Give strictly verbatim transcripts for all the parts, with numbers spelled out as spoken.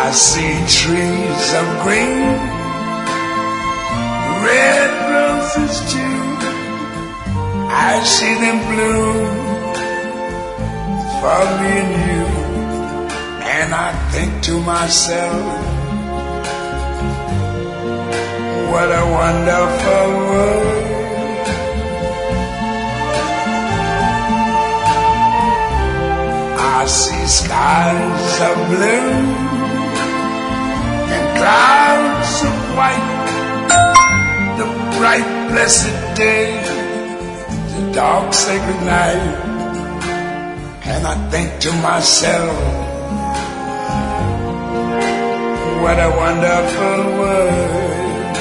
I see trees of green, red roses too. I see them bloom for me and you. And I think to myself, what a wonderful world. I see skies of blue and clouds of white, the bright blessed day, the dark sacred night. And I think to myself, what a wonderful world.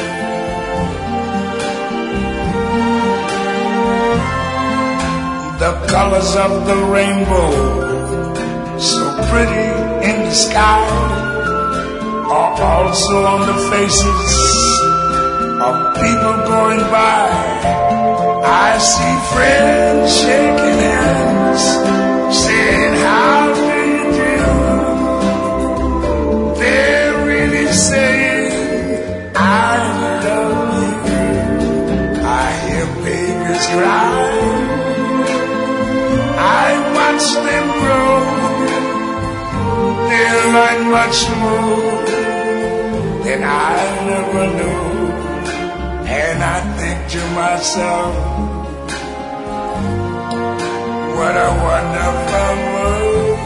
The colors of the rainbow, so pretty in the sky, are also on the faces of people going by. I see friends shaking hands, saying, how do you do? They're really saying, I love you. I hear babies cry, I watch them grow. They learn much more than I never knew. And I think to myself, what a wonderful world.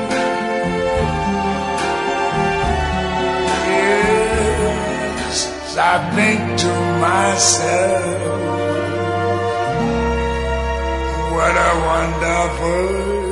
Yes, I think to myself, what a wonderful world.